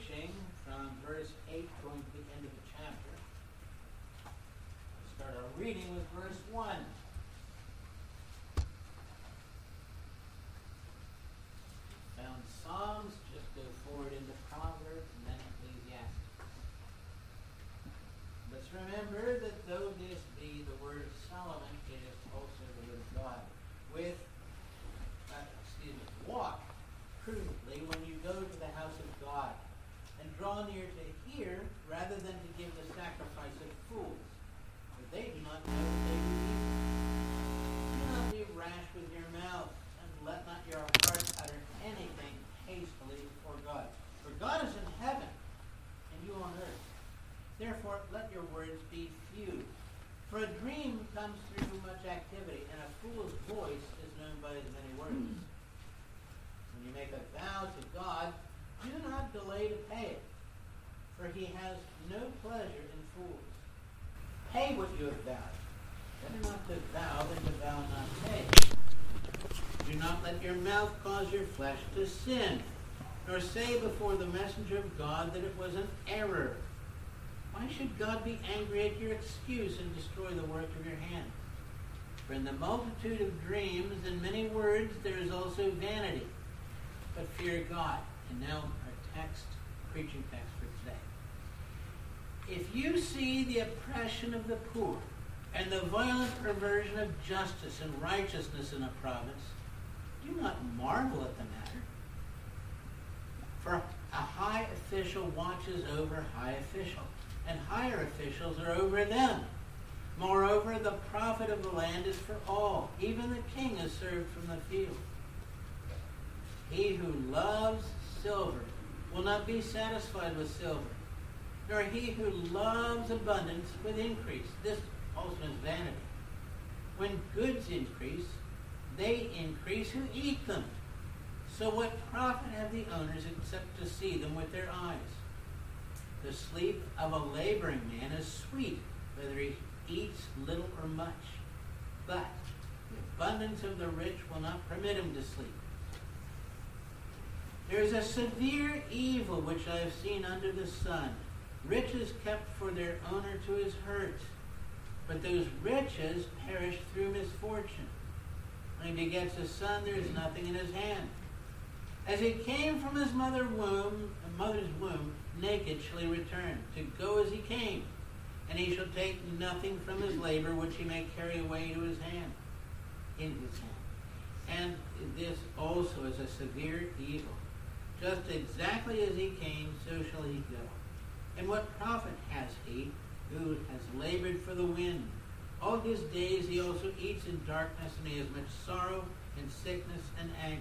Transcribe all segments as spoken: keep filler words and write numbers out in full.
preaching from verse eight going to the end of the chapter. We'll start our reading with verse one. Found Psalms, just go forward into Proverbs and then Ecclesiastes. Let's remember that though this be the word of Solomon, it is also the word of God. With, uh, excuse me, walk prudently when you go to the house of God, and draw near to hear, rather than to give the sacrifice of fools, for they do not know that they do evil. Do not be rash with your mouth, and let not your heart utter anything hastily before God. For God is in heaven, and you on earth. Therefore, let your words be few. For a dream comes through much activity, and a fool's voice is known by his many words. When you make a vow to God, do not delay to pay it, for he has no pleasure in fools. Pay what you have vowed. Better not to vow than to vow not pay. Do not let your mouth cause your flesh to sin, nor say before the messenger of God that it was an error. Why should God be angry at your excuse and destroy the work of your hands? For in the multitude of dreams and many words there is also vanity. But fear God. And now our text, preaching text for today. If you see the oppression of the poor and the violent perversion of justice and righteousness in a province, do not marvel at the matter. For a high official watches over high official, and higher officials are over them. Moreover, the profit of the land is for all. Even the king is served from the field. He who loves silver will not be satisfied with silver, nor he who loves abundance with increase. This also is vanity. When goods increase, they increase who eat them. So what profit have the owners except to see them with their eyes? The sleep of a laboring man is sweet, whether he eats little or much. But the abundance of the rich will not permit him to sleep. There is a severe evil which I have seen under the sun. Riches kept for their owner to his hurt. But those riches perish through misfortune. When he begets a son, there is nothing in his hand. As he came from his mother womb, mother's womb, naked shall he return, to go as he came. And he shall take nothing from his labor which he may carry away to his hand, in his hand. And this also is a severe evil. Just exactly as he came, so shall he go. And what profit has he who has labored for the wind? All his days he also eats in darkness, and he has much sorrow and sickness and anger.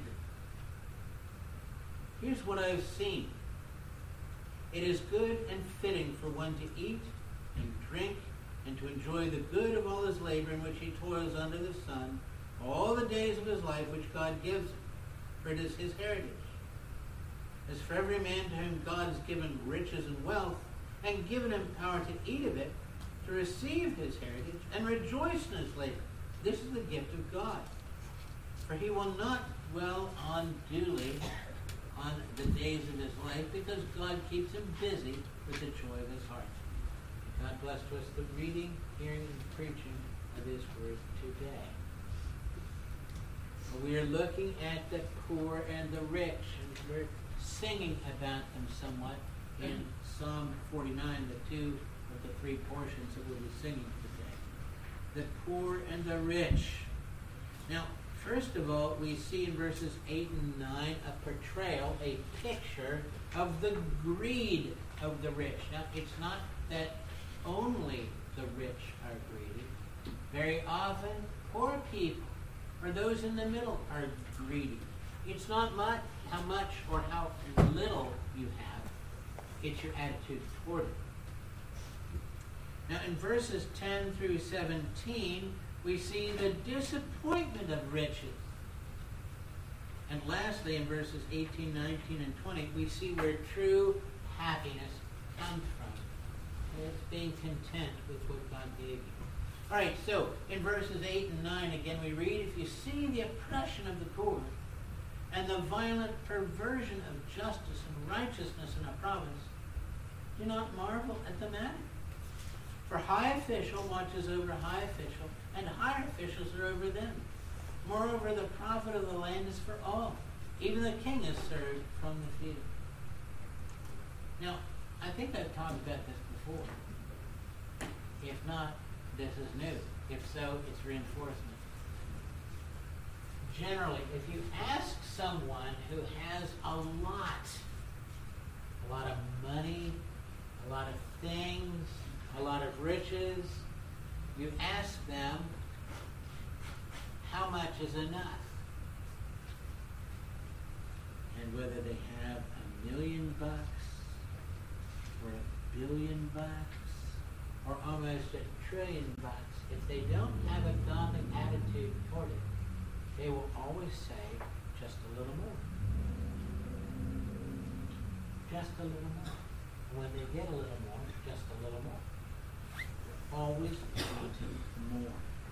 Here's what I've seen. It is good and fitting for one to eat and drink and to enjoy the good of all his labor in which he toils under the sun, all the days of his life which God gives him, for it is his heritage. As for every man to whom God has given riches and wealth, and given him power to eat of it, to receive his heritage, and rejoice in his labor. This is the gift of God. For he will not dwell unduly on the days of his life, because God keeps him busy with the joy of his heart. God bless to us the reading, hearing, and preaching of his word today. We are looking at the poor and the rich, and we're singing about them somewhat in Psalm forty-nine, the two of the three portions that we'll be singing today. The poor and the rich. Now, first of all, we see in verses eight and nine a portrayal, a picture of the greed of the rich. Now, it's not that only the rich are greedy. Very often, poor people, or those in the middle, are greedy. It's not much how much or how little you have. It's your attitude toward it. Now, in verses ten through seventeen, we see the disappointment of riches. And lastly, in verses eighteen, nineteen, and twenty, we see where true happiness comes from. And it's being content with what God gave you. All right, so in verses eight and nine, again, we read, if you see the oppression of the poor and the violent perversion of justice and righteousness in a province, do not marvel at the matter. For high official watches over high official, and higher officials are over them. Moreover, the profit of the land is for all. Even the king is served from the field. Now, I think I've talked about this before. If not, this is new. If so, it's reinforcement. Generally, if you ask someone who has a lot, a lot of money, a lot of things, a lot of riches, you ask them, how much is enough? And whether they have a million bucks, or a billion bucks, or almost a trillion bucks, if they don't have a godly attitude toward it, they will always say, just a little more. Just a little more. And when they get a little more, just a little more. They're always wanting more.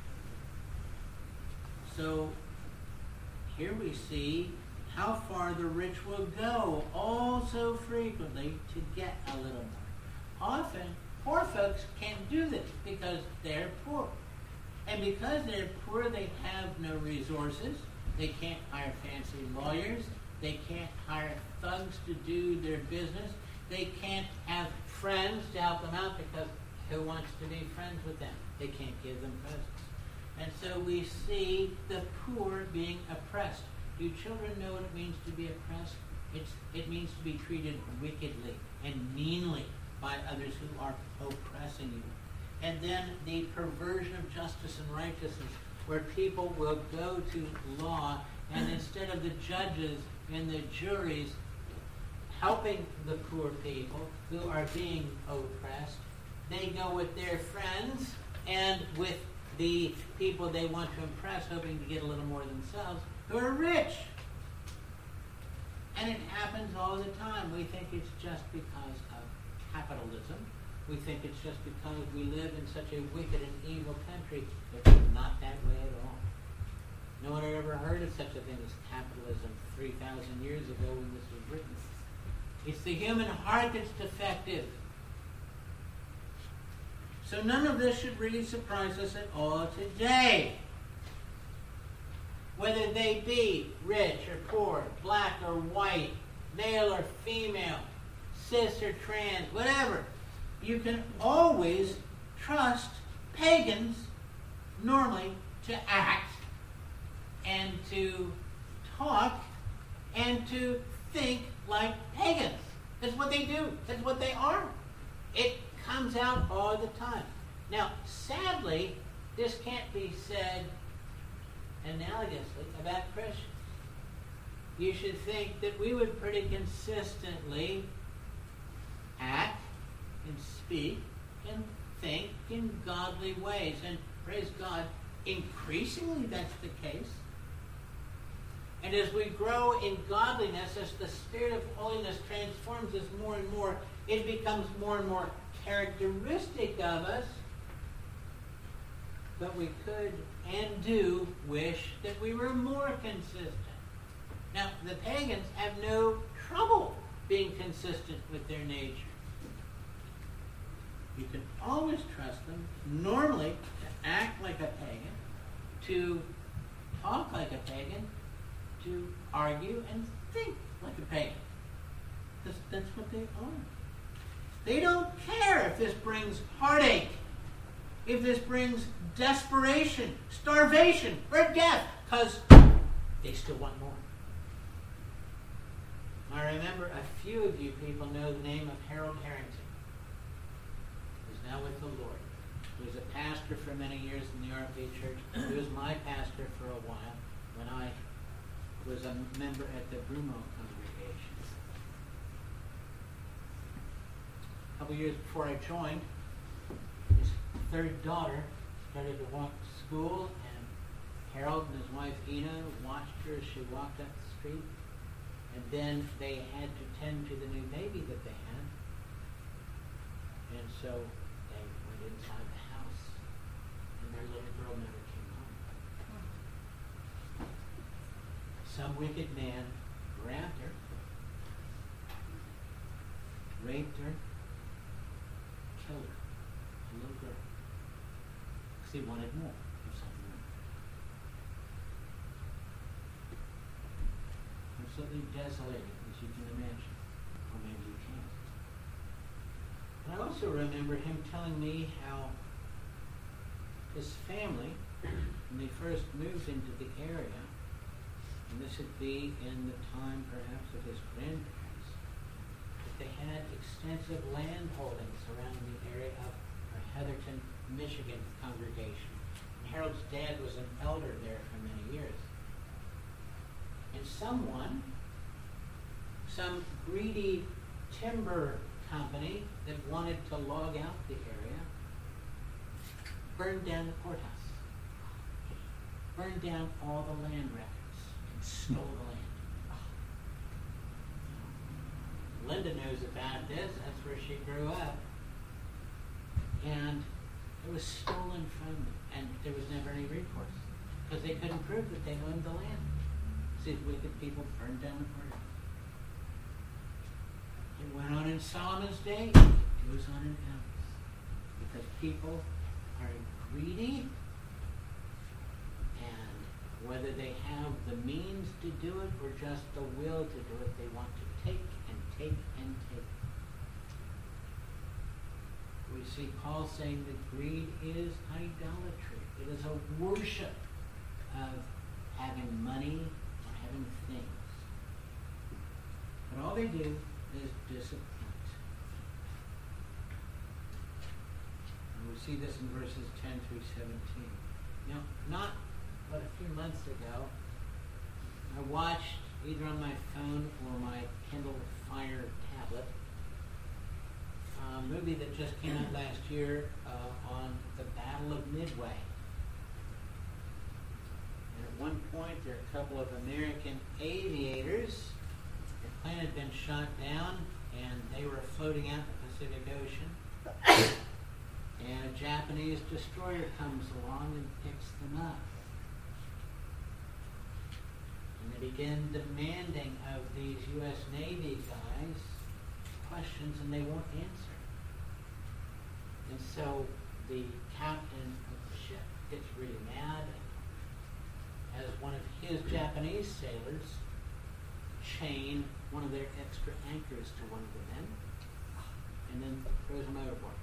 So, here we see how far the rich will go, all so frequently, to get a little more. Often, poor folks can't do this because they're poor. And because they're poor, they have no resources. They can't hire fancy lawyers. They can't hire thugs to do their business. They can't have friends to help them out because who wants to be friends with them? They can't give them presents. And so we see the poor being oppressed. Do children know what it means to be oppressed? It's, it means to be treated wickedly and meanly by others who are oppressing you. And then the perversion of justice and righteousness, where people will go to law, and instead of the judges and the juries helping the poor people who are being oppressed, they go with their friends and with the people they want to impress, hoping to get a little more themselves, who are rich. And it happens all the time. We think it's just because of capitalism. We think it's just because we live in such a wicked and evil country. It's not that way at all. No one had ever heard of such a thing as capitalism three thousand years ago when this was written. It's the human heart that's defective. So none of this should really surprise us at all today. Whether they be rich or poor, black or white, male or female, cis or trans, whatever. You can always trust pagans, normally, to act and to talk and to think like pagans. That's what they do. That's what they are. It comes out all the time. Now, sadly, this can't be said analogously about Christians. You should think that we would pretty consistently act and speak and think in godly ways. And praise God, increasingly that's the case. And as we grow in godliness, as the Spirit of holiness transforms us more and more, it becomes more and more characteristic of us. But we could and do wish that we were more consistent. Now, the pagans have no trouble being consistent with their nature. You can always trust them, normally, to act like a pagan, to talk like a pagan, to argue and think like a pagan. That's, that's what they are. They don't care if this brings heartache, if this brings desperation, starvation, or death, because they still want more. I remember a few of you people know the name of Harold Harrington. He's now with the Lord. He was a pastor for many years in the R P Church. He was my pastor for a while when I was a member at the Brumo congregation. A couple years before I joined, his third daughter started to walk to school, and Harold and his wife Ina watched her as she walked up the street. And then they had to tend to the new baby that they had. And so they went inside the house, and their little girl never came home. some wicked man grabbed her, raped her, killed her, a little girl, because he wanted more of something. Absolutely desolating, as you can imagine, or maybe you can't. And I also remember him telling me how his family, when they first moved into the area, and this would be in the time perhaps of his grandparents, that they had extensive land holdings around the area of the Heatherton, Michigan congregation. And Harold's dad was an elder there for many years. And someone, some greedy timber company that wanted to log out the area, burned down the courthouse, burned down all the land records, and stole the land. Linda knows about this. That's where she grew up. And it was stolen from them, and there was never any recourse, because they couldn't prove that they owned the land. These wicked people burned down the courthouse. It went on in Solomon's day. It goes on in ours. Because people are greedy, and whether they have the means to do it or just the will to do it, they want to take and take and take. We see Paul saying that greed is idolatry. It is a worship of having money, having things. But all they do is disappoint. And we see this in verses ten through seventeen. Now, not but a few months ago, I watched, either on my phone or my Kindle Fire tablet, a movie that just came out last year uh, on the Battle of Midway. At one point, there are a couple of American aviators. Their plane had been shot down, and they were floating out in the Pacific Ocean. And a Japanese destroyer comes along and picks them up. And they begin demanding of these U S Navy guys questions, and they won't answer. And so the captain of the ship gets really mad, as one of his Japanese sailors chain one of their extra anchors to one of the men and then throws him overboard.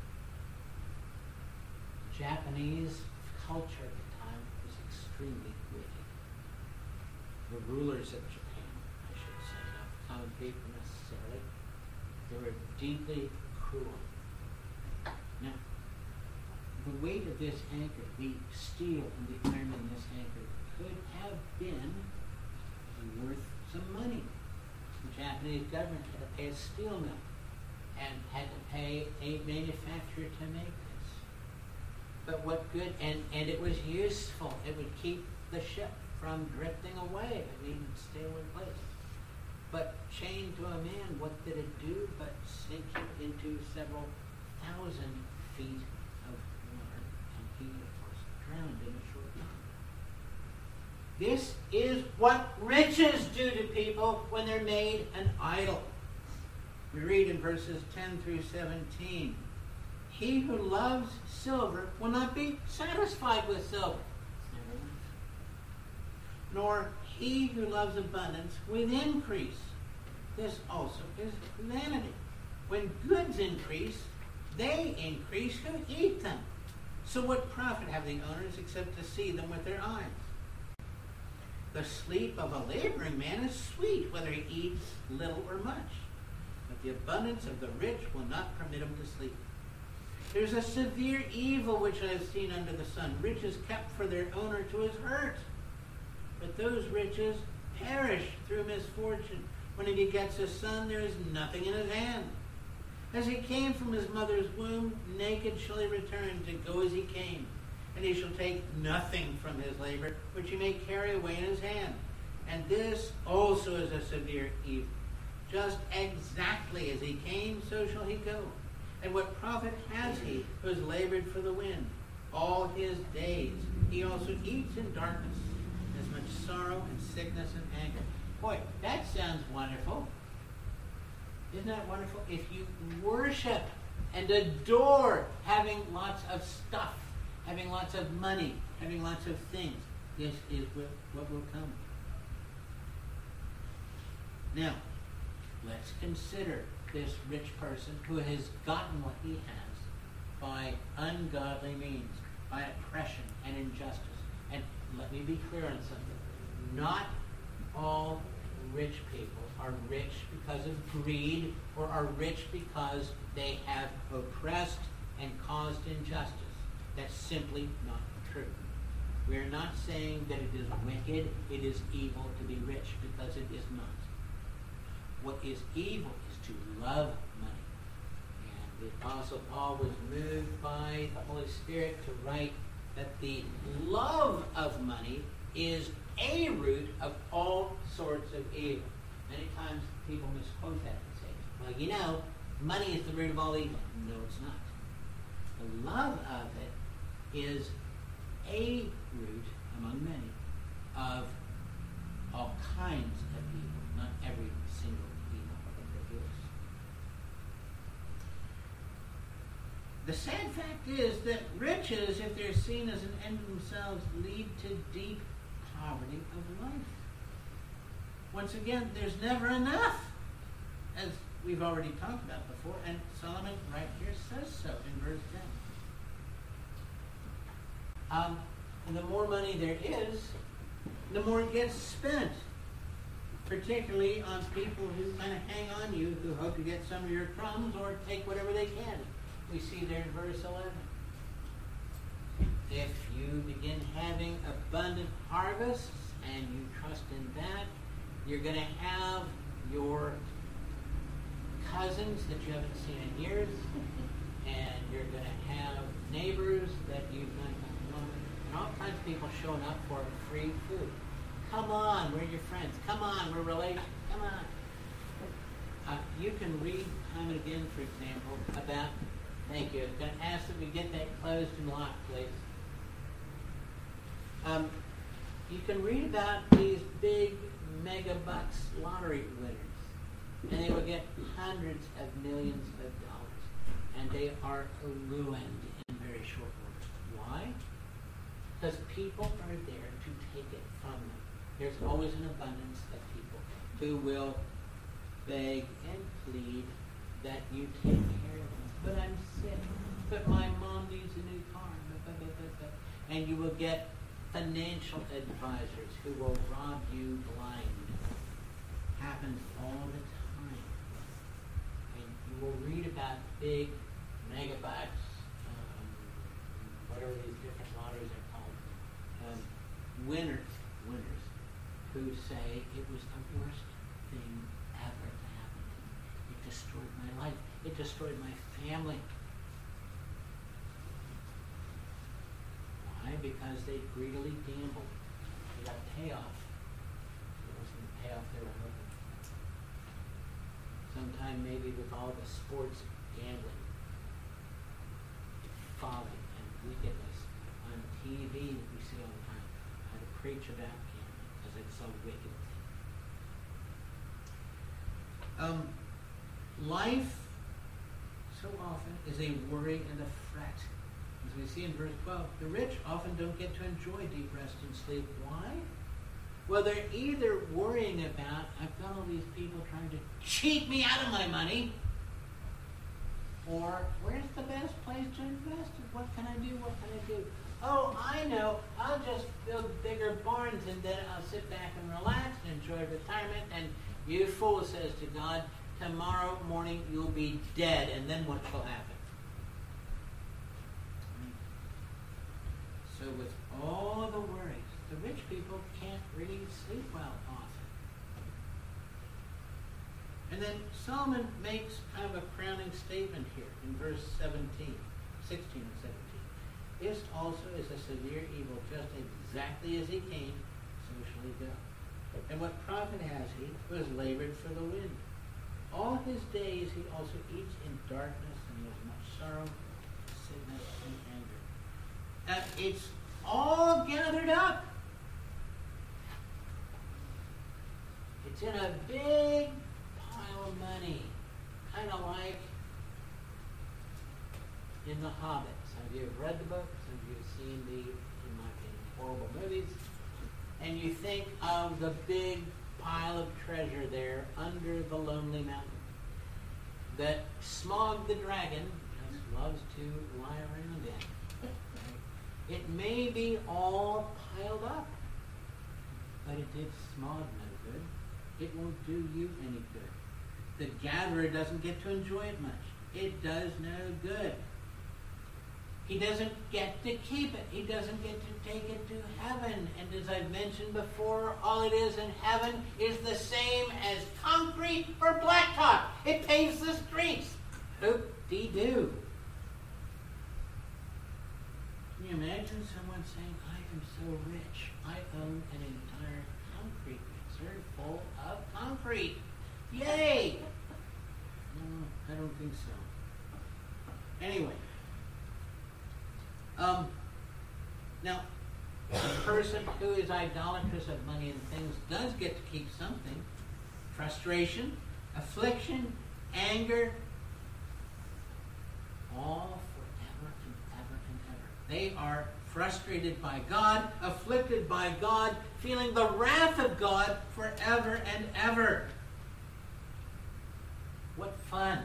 Japanese culture at the time was extremely wicked. The rulers of Japan, I should say, not common people necessarily, they were deeply cruel. Now, the weight of this anchor, the steel and the iron in this anchor, could have been worth some money. The Japanese government had to pay a steel mill and had to pay a manufacturer to make this. But what good, and, and it was useful. It would keep the ship from drifting away. It would even stay in place. But chained to a man, what did it do but sink him into several thousand feet of water, and he, of course, drowned in a short time. This is what riches do to people when they're made an idol. We read in verses ten through seventeen, he who loves silver will not be satisfied with silver, nor he who loves abundance with increase. This also is vanity. When goods increase, they increase who eat them. So what profit have the owners except to see them with their eyes? The sleep of a laboring man is sweet, whether he eats little or much. But the abundance of the rich will not permit him to sleep. There's a severe evil which I have seen under the sun. Riches kept for their owner to his hurt. But those riches perish through misfortune. When he begets a son, there is nothing in his hand. As he came from his mother's womb, naked shall he return to go as he came. And he shall take nothing from his labor, which he may carry away in his hand. And this also is a severe evil. Just exactly as he came, so shall he go. And what profit has he who has labored for the wind? All his days he also eats in darkness, as much sorrow and sickness and anger. Boy, that sounds wonderful. Isn't that wonderful? If you worship and adore having lots of stuff, having lots of money, having lots of things, this is what, what will come. Now, let's consider this rich person who has gotten what he has by ungodly means, by oppression and injustice. And let me be clear on something. Not all rich people are rich because of greed or are rich because they have oppressed and caused injustice. That's simply not true. We are not saying that it is wicked, it is evil to be rich, because it is not. What is evil is to love money. And the Apostle Paul was moved by the Holy Spirit to write that the love of money is a root of all sorts of evil. Many times people misquote that and say, well, you know, money is the root of all evil. No, it's not. The love of it is a root, among many, of all kinds of evil, not every single evil that there is. The sad fact is that riches, if they're seen as an end in themselves, lead to deep poverty of life. Once again, there's never enough, as we've already talked about before, and Solomon right here says so in verse ten. Um, and the more money there is, the more it gets spent, particularly on people who kind of hang on you, who hope to get some of your crumbs or take whatever they can. We see there in verse eleven. If you begin having abundant harvests and you trust in that, you're going to have your cousins that you haven't seen in years, and you're going to have neighbors that you've not known, and all kinds of people showing up for free food. Come on, we're your friends. Come on, we're relations. Come on. Uh, you can read time and again, for example, about, thank you, I'm going to ask that we get that closed and locked, please. Um, you can read about these big mega bucks lottery winners, and they will get hundreds of millions of dollars, and they are ruined in very short order. Why? Because people are there to take it from them. There's always an abundance of people who will beg and plead that you take care of them. But I'm sick. But my mom needs a new car. And you will get financial advisors who will rob you blind. Happens all the time. And you will read about big megabucks, um, whatever these different lotteries are called, um, winners, winners, who say it was the worst thing ever to happen to me. It destroyed my life. It destroyed my family. Why? Because they greedily gambled. They got payoff. It wasn't the payoff they were hoping. Sometime maybe with all the sports gambling, folly and wickedness on T V that we see all the time, how to preach about gambling because it's so wicked. Um, life so often is a worry and a fret. As we see in verse twelve, the rich often don't get to enjoy deep rest and sleep. Why? Well, they're either worrying about, I've got all these people trying to cheat me out of my money, or where's the best place to invest it? What can I do? What can I do? Oh, I know. I'll just build bigger barns and then I'll sit back and relax and enjoy retirement. And you fool, says to God, tomorrow morning you'll be dead, and then what shall happen? So with all the worries, the rich people can't really sleep well often. And then Solomon makes kind of a crowning statement here in verse seventeen, sixteen and seventeen. This also is a severe evil, just exactly as he came, so shall he go. And what profit has he who has labored for the wind? All his days he also eats in darkness, and he has much sorrow, sickness, and anger. Uh, it's all gathered up. It's in a big pile of money, kind of like in The Hobbit. Some of you have read the book, some of you have seen the, in my opinion, horrible movies, and you think of the big pile of treasure there under the Lonely Mountain that Smaug the dragon just loves to lie around in. It may be all piled up, but it did Smaug no good. It won't do you any good. The gatherer doesn't get to enjoy it much. It does no good. He doesn't get to keep it. He doesn't get to take it to heaven. And as I've mentioned before, all it is in heaven is the same as concrete for blacktop. It paves the streets. Hoop-dee-doo. Can you imagine someone saying, I am so rich, I own an entire concrete mixer full of concrete. Yay! No, I don't think so. Anyway. Um, now, a person who is idolatrous of money and things does get to keep something. Frustration, affliction, anger, all forever and ever and ever. They are frustrated by God, afflicted by God, feeling the wrath of God forever and ever. What fun.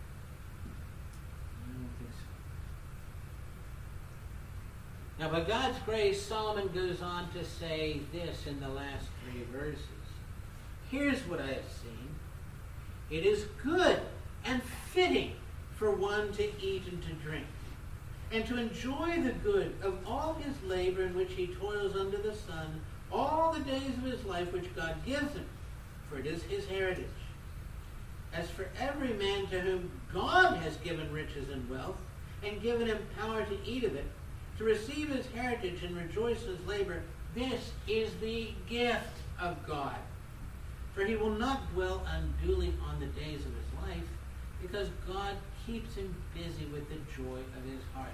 Now, by God's grace, Solomon goes on to say this in the last three verses. Here's what I have seen. It is good and fitting for one to eat and to drink, and to enjoy the good of all his labor in which he toils under the sun, all the days of his life which God gives him, for it is his heritage. As for every man to whom God has given riches and wealth, and given him power to eat of it, to receive his heritage and rejoice in his labor, this is the gift of God. For he will not dwell unduly on the days of his life, because God keeps him busy with the joy of his heart.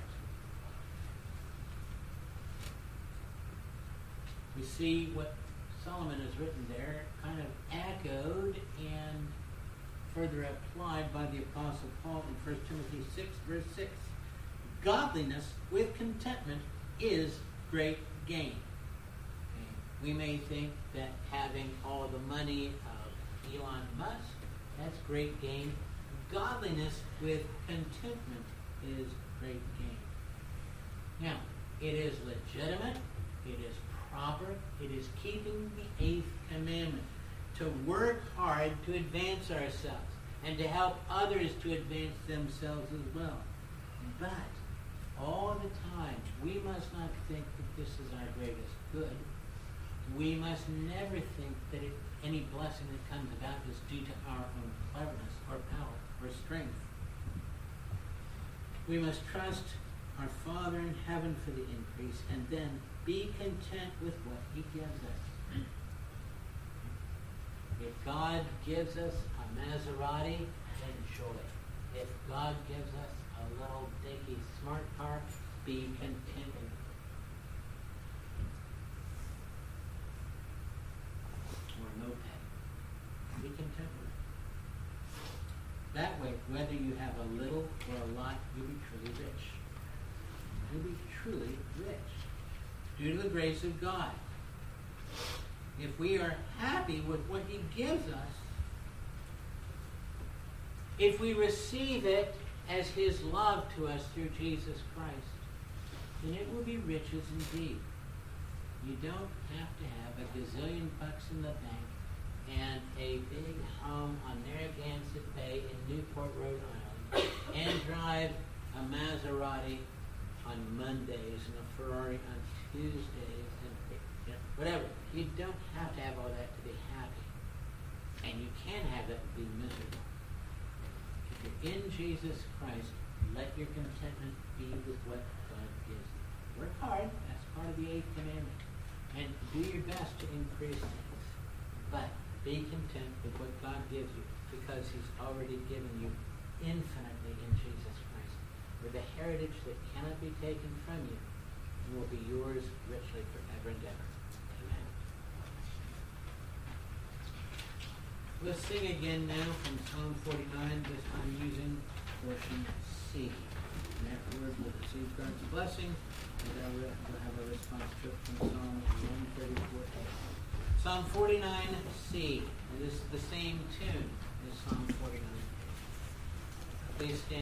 We see what Solomon has written there kind of echoed and further applied by the Apostle Paul in First Timothy six, verse six. Godliness with contentment is great gain. Okay. We may think that having all the money of Elon Musk, that's great gain. Godliness with contentment is great gain. Now, it is legitimate, it is proper, it is keeping the eighth commandment, to work hard to advance ourselves and to help others to advance themselves as well. But all the time, we must not think that this is our greatest good. We must never think that it, any blessing that comes about is due to our own cleverness or power or strength. We must trust our Father in heaven for the increase and then be content with what he gives us. If God gives us a Maserati, enjoy it. If God gives us a little dinky smart car, be content. Or no pet. Be content with it. That way, whether you have a little or a lot, you'll be truly rich. You'll be truly rich. Due to the grace of God. If we are happy with what he gives us, if we receive it as his love to us through Jesus Christ, then it will be riches indeed. You don't have to have a gazillion bucks in the bank and a big home on Narragansett Bay in Newport, Rhode Island, and drive a Maserati on Mondays and a Ferrari on Tuesdays and you know, whatever. You don't have to have all that to be happy. And you can have that and be miserable. If you're in Jesus Christ, let your contentment be with what God gives you. Work hard. That's part of the eighth commandment. And do your best to increase things. But be content with what God gives you, because he's already given you infinitely in Jesus Christ, with a heritage that cannot be taken from you and will be yours richly forever and ever. Amen. let's sing again now from Psalm forty-nine, this time using portion C. And afterward, we'll receive God's blessing, and then we'll have a response to it from Psalm one thirty-four. Psalm forty-nine C. And this is the same tune as Psalm forty-nine. Please stand.